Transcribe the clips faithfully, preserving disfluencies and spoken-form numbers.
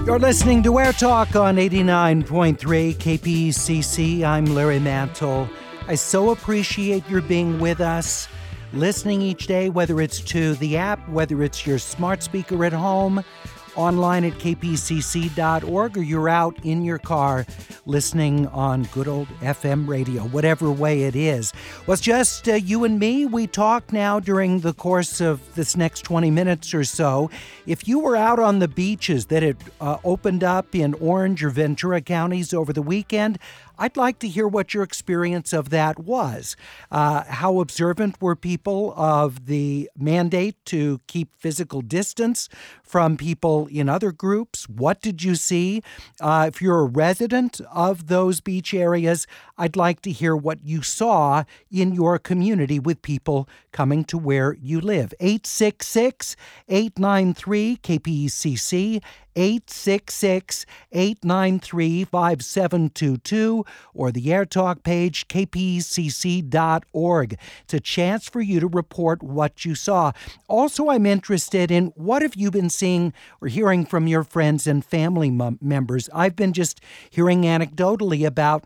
You're listening to Air Talk on eighty-nine point three K P C C. I'm Larry Mantle. I so appreciate your being with us, listening each day, whether it's to the app, whether it's your smart speaker at home, online at k p c c dot org, or you're out in your car listening on good old F M radio, whatever way it is. Well, it's just uh, you and me. We talk now during the course of this next twenty minutes or so. If you were out on the beaches that had uh, opened up in Orange or Ventura counties over the weekend, I'd like to hear what your experience of that was. Uh, how observant were people of the mandate to keep physical distance from people in other groups? What did you see? Uh, if you're a resident of those beach areas, I'd like to hear what you saw in your community with people coming to where you live. eight six six, eight nine three, K P C C, eight six six, eight nine three, five seven two two, or the AirTalk page, k p c c dot org. It's a chance for you to report what you saw. Also, I'm interested in what have you been seeing or hearing from your friends and family mem- members. I've been just hearing anecdotally about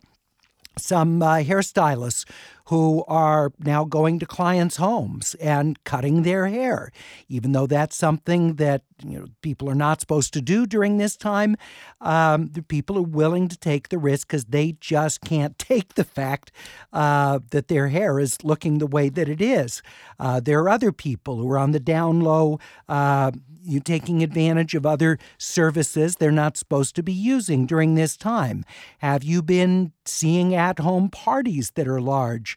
some uh, hairstylists who are now going to clients' homes and cutting their hair, even though that's something that you know people are not supposed to do during this time. Um, the people are willing to take the risk because they just can't take the fact uh, that their hair is looking the way that it is. Uh, there are other people who are on the down low, uh, you taking advantage of other services they're not supposed to be using during this time. Have you been seeing at-home parties that are large?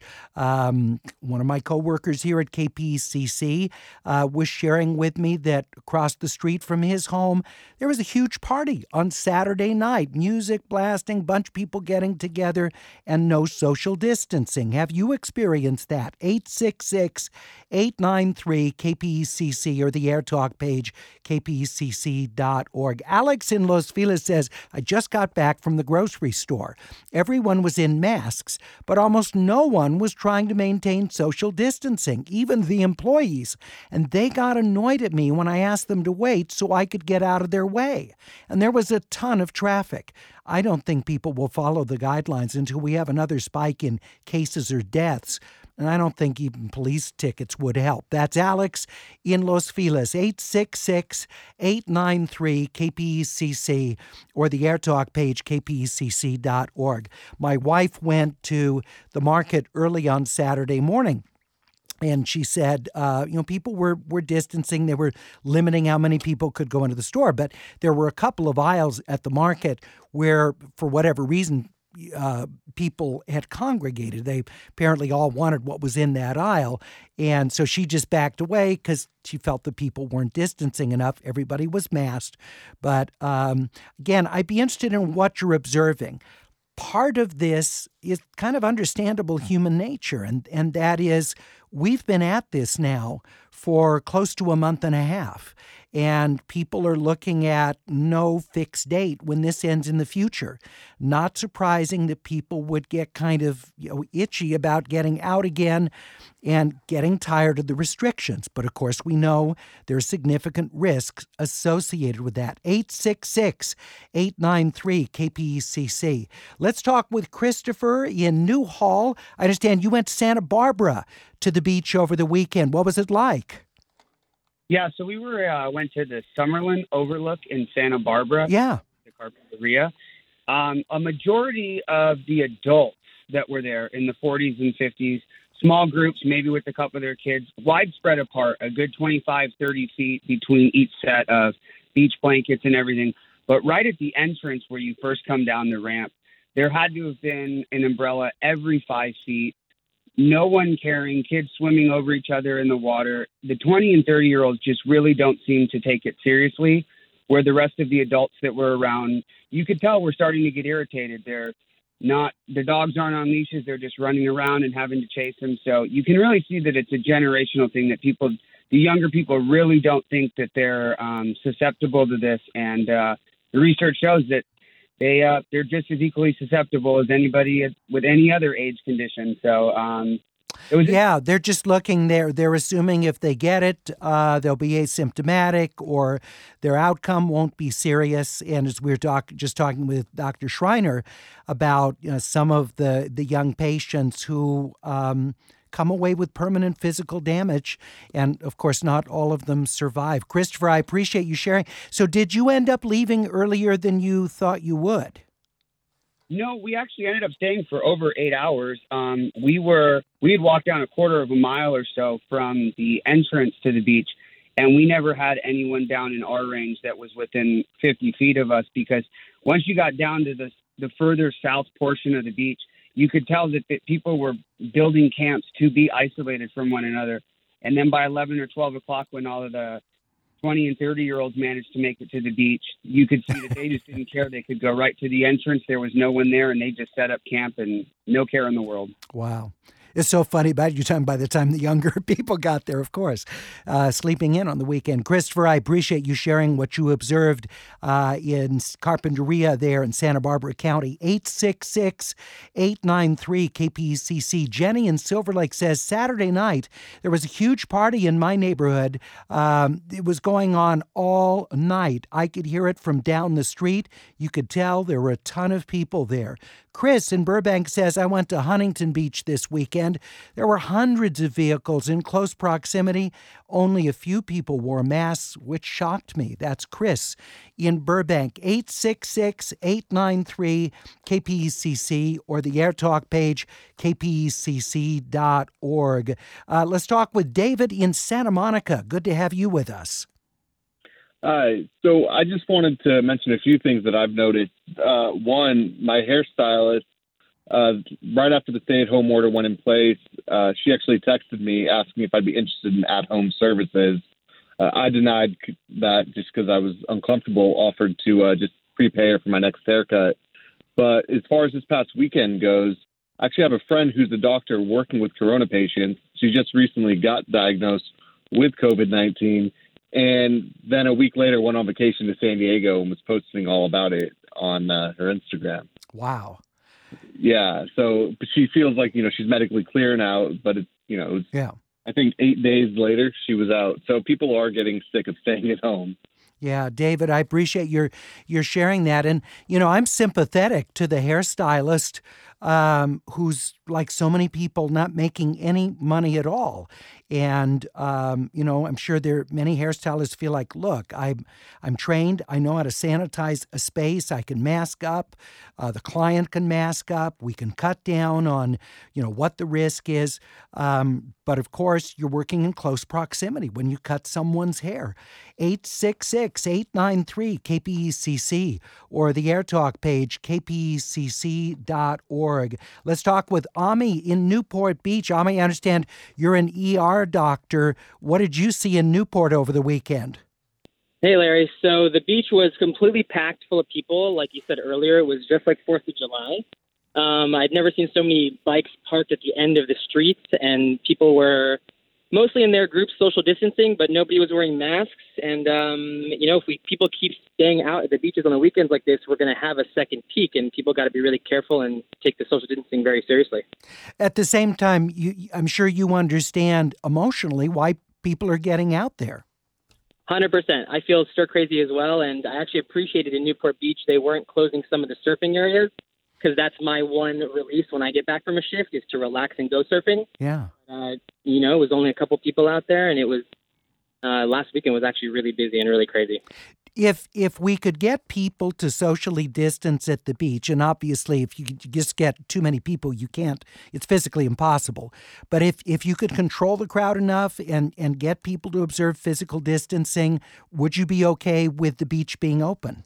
Um, one of my coworkers here at K P C C uh, was sharing with me that across the street from his home, there was a huge party on Saturday night, music blasting, bunch of people getting together, and no social distancing. Have you experienced that? eight six six, eight nine three, K P C C or the AirTalk page, k p c c dot org. Alex in Los Feliz says, I just got back from the grocery store. Everyone was in masks, but almost no one was trying to maintain social distancing, even the employees. And they got annoyed at me when I asked them to wait so I could get out of their way. And there was a ton of traffic. I don't think people will follow the guidelines until we have another spike in cases or deaths. And I don't think even police tickets would help. That's Alex in Los Feliz, eight six six, eight nine three, K P C C, or the AirTalk page, k p c c dot org. My wife went to the market early on Saturday morning. And she said, uh, you know, people were, were distancing. They were limiting how many people could go into the store. But there were a couple of aisles at the market where, for whatever reason, Uh, people had congregated. They apparently all wanted what was in that aisle. And so she just backed away because she felt the people weren't distancing enough. Everybody was masked. But um, again, I'd be interested in what you're observing. Part of this is kind of understandable human nature, and, and that is we've been at this now for close to a month and a half. And people are looking at no fixed date when this ends in the future. Not surprising that people would get kind of you know, itchy about getting out again and getting tired of the restrictions. But of course, we know there's significant risks associated with that. eight six six, eight nine three, K P C C. Let's talk with Christopher in Newhall. I understand you went to Santa Barbara to the beach over the weekend. What was it like? Yeah, so we were uh, went to the Summerlin Overlook in Santa Barbara. Yeah. The Carpinteria. Um, a majority of the adults that were there in the forties and fifties, small groups, maybe with a couple of their kids, widespread apart, a good twenty-five, thirty feet between each set of beach blankets and everything. But right at the entrance where you first come down the ramp, there had to have been an umbrella every five feet. No one caring, kids swimming over each other in the water. The twenty and thirty year olds just really don't seem to take it seriously, where the rest of the adults that were around, you could tell we're starting to get irritated. They're not, the dogs aren't on leashes. They're just running around and having to chase them. So you can really see that it's a generational thing, that people, the younger people really don't think that they're um, susceptible to this. And uh, the research shows that They, uh, they're just as equally susceptible as anybody with any other age condition. So, um, It was Yeah, they're just looking there. They're assuming if they get it, uh, they'll be asymptomatic or their outcome won't be serious. And as we were doc- just talking with Doctor Schreiner about you know, some of the, the young patients who um, come away with permanent physical damage. And of course, not all of them survive. Christopher, I appreciate you sharing. So did you end up leaving earlier than you thought you would? No, we actually ended up staying for over eight hours. Um, we were we had walked down a quarter of a mile or so from the entrance to the beach, and we never had anyone down in our range that was within fifty feet of us, because once you got down to the the further south portion of the beach, you could tell that, that people were building camps to be isolated from one another. And then by eleven or twelve o'clock, when all of the twenty and thirty year olds managed to make it to the beach, you could see that they just didn't care. They could go right to the entrance. There was no one there, and they just set up camp and no care in the world. Wow. It's so funny about you time by the time the younger people got there, of course, uh, sleeping in on the weekend. Christopher, I appreciate you sharing what you observed uh, in Carpinteria there in Santa Barbara County. eight six six, eight nine three, K P C C. Jenny in Silver Lake says, Saturday night, there was a huge party in my neighborhood. Um, it was going on all night. I could hear it from down the street. You could tell there were a ton of people there. Chris in Burbank says, I went to Huntington Beach this weekend. There were hundreds of vehicles in close proximity. Only a few people wore masks, which shocked me. That's Chris in Burbank. eight six six, eight nine three, K P C C or the AirTalk page, K P E C C dot org. Uh, let's talk with David in Santa Monica. Good to have you with us. Hi. So I just wanted to mention a few things that I've noticed. Uh, one, my hairstylist, uh, right after the stay-at-home order went in place, uh, she actually texted me asking if I'd be interested in at-home services. Uh, I denied that just because I was uncomfortable, offered to uh, just prepay her for my next haircut. But as far as this past weekend goes, I actually have a friend who's a doctor working with corona patients. She just recently got diagnosed with COVID nineteen. And then a week later went on vacation to San Diego and was posting all about it on uh, her Instagram. Wow. Yeah. So but she feels like, you know, she's medically clear now, but it's, you know, it's, Yeah. I think eight days later she was out. So people are getting sick of staying at home. Yeah, David, I appreciate your your sharing that. And, you know, I'm sympathetic to the hairstylist um, who's, like so many people, not making any money at all. And, um, you know, I'm sure there many hairstylists feel like, look, I'm, I'm trained. I know how to sanitize a space. I can mask up. Uh, the client can mask up. We can cut down on, you know, what the risk is. Um, but, of course, you're working in close proximity when you cut someone's hair. eight six six, eight nine three, K P E C C or the AirTalk page, K P E C C dot org. Let's talk with Ami in Newport Beach. Ami, I understand you're an E R doctor. What did you see in Newport over the weekend? Hey, Larry. So the beach was completely packed full of people. Like you said earlier, it was just like fourth of July. Um, I'd never seen so many bikes parked at the end of the streets, and people were mostly in their groups social distancing, but nobody was wearing masks. And, um, you know, if we people keep staying out at the beaches on the weekends like this, we're going to have a second peak, and people got to be really careful and take the social distancing very seriously. At the same time, you, I'm sure you understand emotionally why people are getting out there. one hundred percent. I feel stir crazy as well, and I actually appreciated in Newport Beach they weren't closing some of the surfing areas, because that's my one release when I get back from a shift is to relax and go surfing. Yeah. Uh, you know, it was only a couple people out there, and it was uh, last weekend was actually really busy and really crazy. If if we could get people to socially distance at the beach, and obviously if you just get too many people, you can't, it's physically impossible. But if, if you could control the crowd enough and, and get people to observe physical distancing, would you be okay with the beach being open?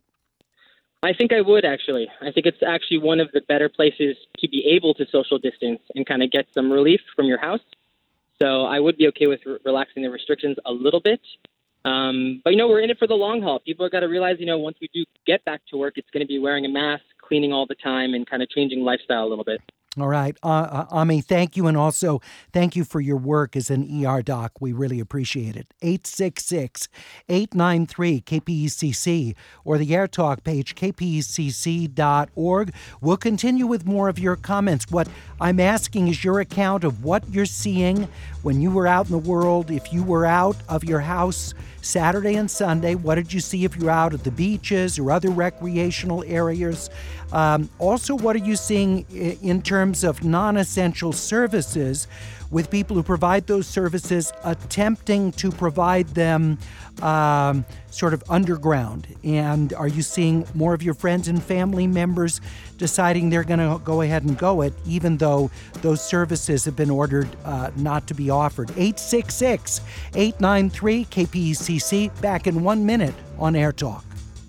I think I would, actually. I think it's actually one of the better places to be able to social distance and kind of get some relief from your house. So I would be okay with re- relaxing the restrictions a little bit. Um, but, you know, we're in it for the long haul. People have got to realize, you know, once we do get back to work, it's going to be wearing a mask, cleaning all the time, and kind of changing lifestyle a little bit. All right. Uh, uh, Ami, thank you. And also thank you for your work as an E R doc. We really appreciate it. eight six six, eight nine three, K P E C C or the Air Talk page, K P E C C dot org. We'll continue with more of your comments. What I'm asking is your account of what you're seeing when you were out in the world. If you were out of your house Saturday and Sunday, what did you see if you're out at the beaches or other recreational areas? Um, also, what are you seeing in terms of non-essential services with people who provide those services attempting to provide them um, sort of underground? And are you seeing more of your friends and family members deciding they're going to go ahead and go it, even though those services have been ordered uh, not to be offered? eight six six, eight nine three, K P E C C. Back in one minute on Air Talk.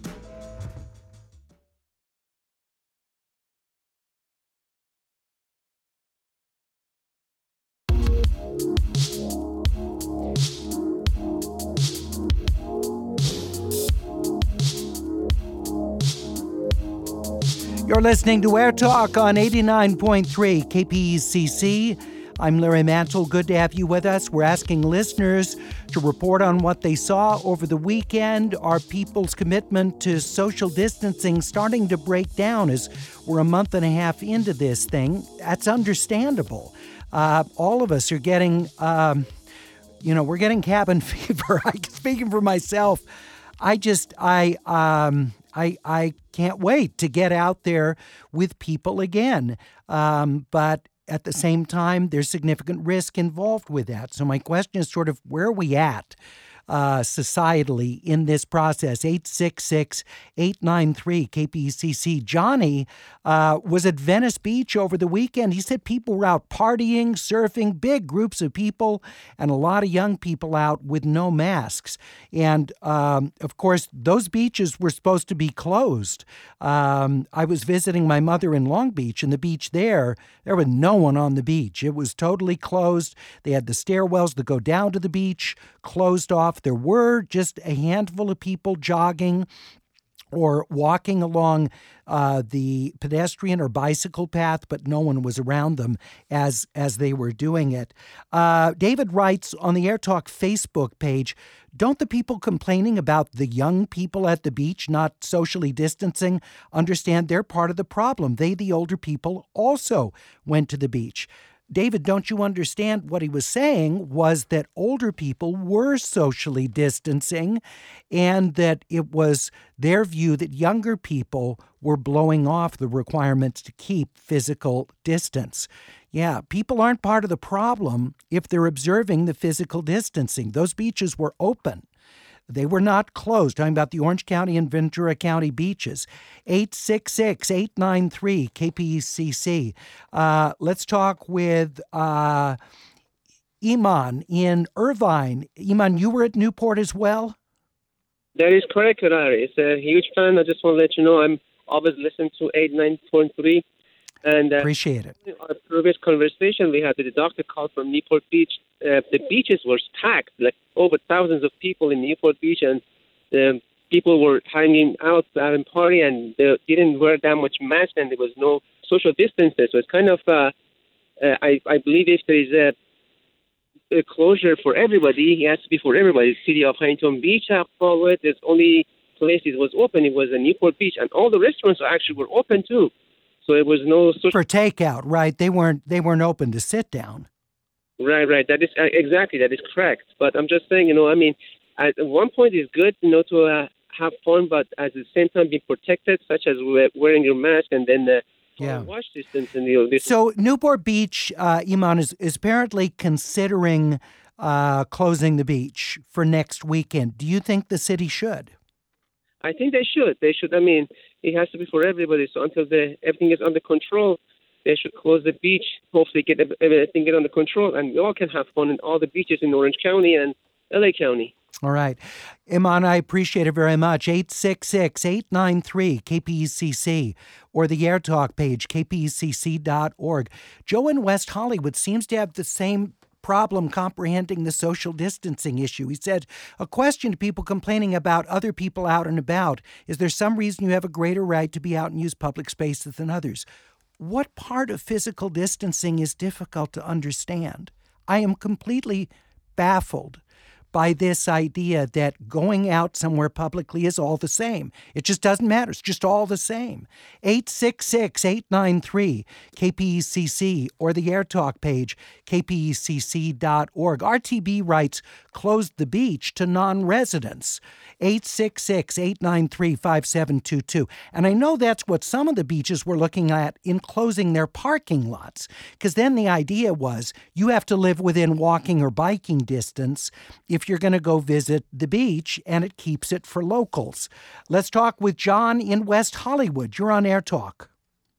You're listening to Air Talk on eighty-nine point three K P E C C. I'm Larry Mantle. Good to have you with us. We're asking listeners to report on what they saw over the weekend. Are people's commitment to social distancing starting to break down as we're a month and a half into this thing? That's understandable. Uh, all of us are getting, um, you know, we're getting cabin fever. I, speaking for myself, I just, I, um, I, I can't wait to get out there with people again. Um, but at the same time, there's significant risk involved with that. So my question is sort of, where are we at uh, societally in this process? eight six six, eight nine three, K P E C C. Johnny uh, was at Venice Beach over the weekend. He said people were out partying, surfing, big groups of people, and a lot of young people out with no masks. And, um, of course, those beaches were supposed to be closed. Um, I was visiting my mother in Long Beach, and the beach there, there was no one on the beach. It was totally closed. They had the stairwells that go down to the beach closed off. There were just a handful of people jogging or walking along uh, the pedestrian or bicycle path, but no one was around them as as they were doing it. Uh, David writes on the Air Talk Facebook page, don't the people complaining about the young people at the beach not socially distancing understand they're part of the problem? They, the older people, also went to the beach. David, don't you understand what he was saying was that older people were socially distancing and that it was their view that younger people were blowing off the requirements to keep physical distance. Yeah, people aren't part of the problem if they're observing the physical distancing. Those beaches were open. They were not closed. Talking about the Orange County and Ventura County beaches. eight six six, eight nine three, K P E C C. Uh, let's talk with uh, Iman in Irvine. Iman, you were at Newport as well? That is correct, Larry. It's a huge fan. I just want to let you know I'm always listening to eighty-nine point three. And uh, appreciate it. Our previous conversation we had with the doctor called from Newport Beach. Uh, the beaches were packed, like over thousands of people in Newport Beach, and the people were hanging out having party, and they didn't wear that much mask, and there was no social distances. So it's kind of, uh, uh, I, I believe, if there is a, a closure for everybody, it has to be for everybody. The city of Huntington Beach, I follow it. There's only place it was open. It was a Newport Beach, and all the restaurants actually were open too. So it was no social for takeout, right? They weren't they weren't open to sit down. Right, right. That is uh, exactly that is correct. But I'm just saying, you know, I mean, at one point it's good, you know, to uh, have fun, but at the same time be protected, such as wearing your mask and then uh, yeah. wash distance. And you know, this so Newport Beach, uh, Iman is is apparently considering uh, closing the beach for next weekend. Do you think the city should? I think they should. They should. I mean, it has to be for everybody. So until the everything is under control, they should close the beach. Hopefully, get everything get under control, and we all can have fun in all the beaches in Orange County and L A County. All right, Iman, I appreciate it very much. eight six six, eight nine three, K P E C C or the Air Talk page, K P E C C dot org. Joe in West Hollywood seems to have the same problem comprehending the social distancing issue. He said, a question to people complaining about other people out and about, is there some reason you have a greater right to be out and use public spaces than others? what part of physical distancing is difficult to understand? I am completely baffled by this idea that going out somewhere publicly is all the same. It just doesn't matter. It's just all the same. eight six six, eight nine three, K P E C C or the AirTalk page, K P E C C dot org. R T B writes, closed the beach to non-residents. eight six six, eight nine three, five seven two two. And I know that's what some of the beaches were looking at in closing their parking lots, because then the idea was you have to live within walking or biking distance if you're going to go visit the beach, and it keeps it for locals. Let's talk with John in West Hollywood. You're on Air Talk.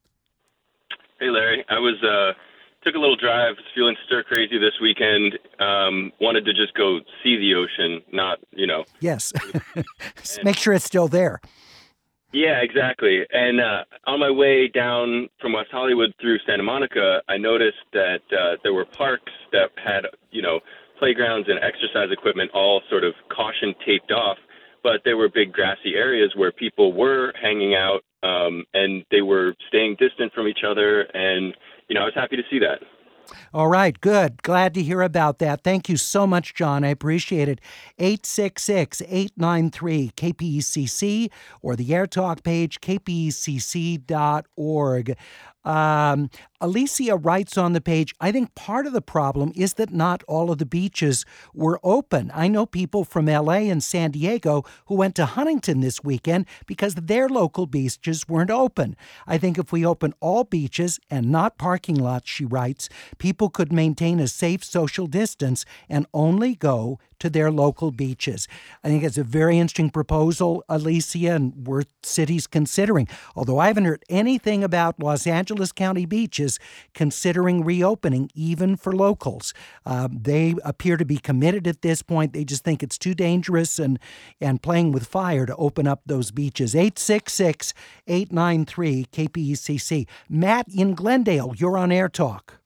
Hey, Larry. I was uh, took a little drive, was feeling stir crazy this weekend. Um, wanted to just go see the ocean, not, you know. Yes. Make sure it's still there. Yeah, exactly. And uh, on my way down from West Hollywood through Santa Monica, I noticed that uh, there were parks that had, you know, playgrounds and exercise equipment all sort of caution taped off, but there were big grassy areas where people were hanging out um, and they were staying distant from each other. And, you know, I was happy to see that. All right, good. Glad to hear about that. Thank you so much, John. I appreciate it. eight six six, eight nine three, K P E C C or the AirTalk page, K P E C C dot org. Um, Alicia writes on the page, I think part of the problem is that not all of the beaches were open. I know people from L A and San Diego who went to Huntington this weekend because their local beaches weren't open. I think if we open all beaches and not parking lots, she writes, people could maintain a safe social distance and only go to their local beaches. I think it's a very interesting proposal, Alicia, and worth cities considering. Although I haven't heard anything about Los Angeles County beaches considering reopening, even for locals. Uh, they appear to be committed at this point. They just think it's too dangerous and, and playing with fire to open up those beaches. eight six six, eight nine three, K P E C C. Matt in Glendale, you're on Air Talk.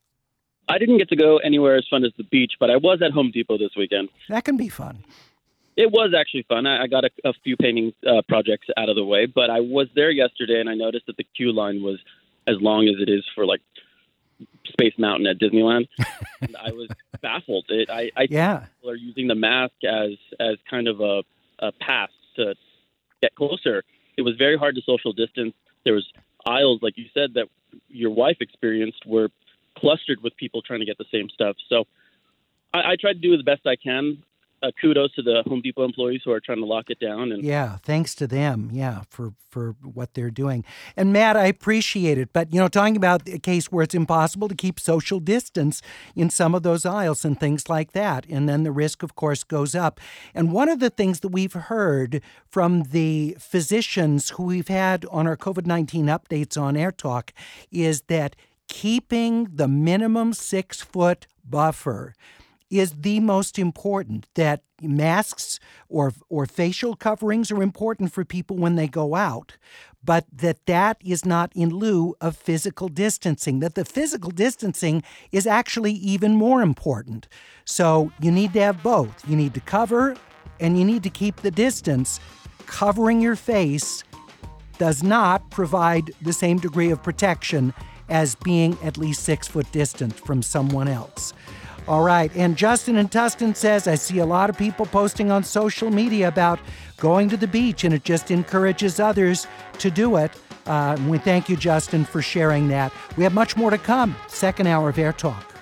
I didn't get to go anywhere as fun as the beach, but I was at Home Depot this weekend. That can be fun. It was actually fun. I, I got a, a few painting uh, projects out of the way, but I was there yesterday, and I noticed that the queue line was as long as it is for, like, Space Mountain at Disneyland. And I was baffled. It, I, I yeah. think people are using the mask as, as kind of a, a pass to get closer. It was very hard to social distance. There was aisles, like you said, that your wife experienced were clustered with people trying to get the same stuff. So I, I tried to do the best I can. Uh, kudos to the Home Depot employees who are trying to lock it down. And yeah, thanks to them, yeah, for, for what they're doing. And Matt, I appreciate it. But, you know, talking about a case where it's impossible to keep social distance in some of those aisles and things like that. And then the risk, of course, goes up. And one of the things that we've heard from the physicians who we've had on our COVID nineteen updates on Air Talk is that keeping the minimum six-foot buffer is the most important, that masks or or facial coverings are important for people when they go out, but that that is not in lieu of physical distancing, that the physical distancing is actually even more important. So you need to have both. You need to cover and you need to keep the distance. Covering your face does not provide the same degree of protection as being at least six foot distant from someone else. All right, and Justin in Tustin says, I see a lot of people posting on social media about going to the beach, and it just encourages others to do it. Uh, we thank you, Justin, for sharing that. We have much more to come. Second hour of Air Talk.